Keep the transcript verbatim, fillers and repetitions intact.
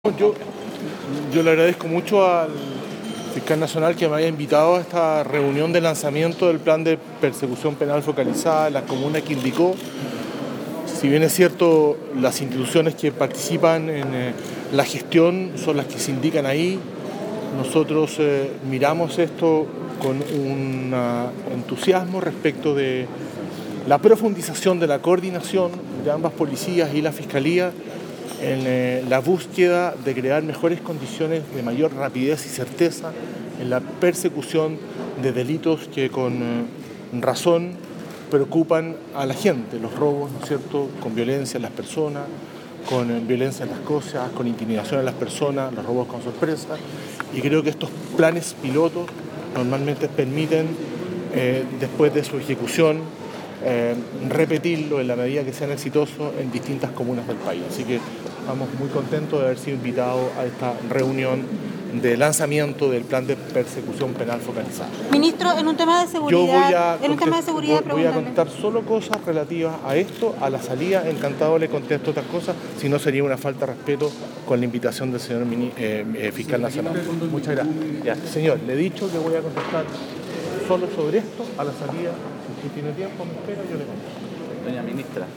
Yo, yo le agradezco mucho al fiscal nacional que me haya invitado a esta reunión de lanzamiento del plan de persecución penal focalizada en las comunas que indicó. Si bien es cierto, las instituciones que participan en eh, la gestión son las que se indican ahí, nosotros eh, miramos esto con un uh, entusiasmo respecto de la profundización de la coordinación de ambas policías y la fiscalía en eh, la búsqueda de crear mejores condiciones de mayor rapidez y certeza en la persecución de delitos que con eh, razón preocupan a la gente, los robos, ¿no es cierto?, con violencia en las personas, con eh, violencia en las cosas, con intimidación en las personas, los robos con sorpresa, y creo que estos planes pilotos normalmente permiten, eh, después de su ejecución, Eh, repetirlo en la medida que sean exitosos en distintas comunas del país. Así que estamos muy contentos de haber sido invitados a esta reunión de lanzamiento del plan de persecución penal focalizada. Ministro, en un tema de seguridad, Yo voy a, en un tema de seguridad voy, voy a contar solo cosas relativas a esto, a la salida. Encantado le contesto otras cosas, si no sería una falta de respeto con la invitación del señor mini, eh, eh, fiscal nacional. Muchas gracias. Ya, señor, le he dicho que voy a contestar solo sobre esto a la salida. Si tiene tiempo, me espera, yo le contesto. Doña ministra.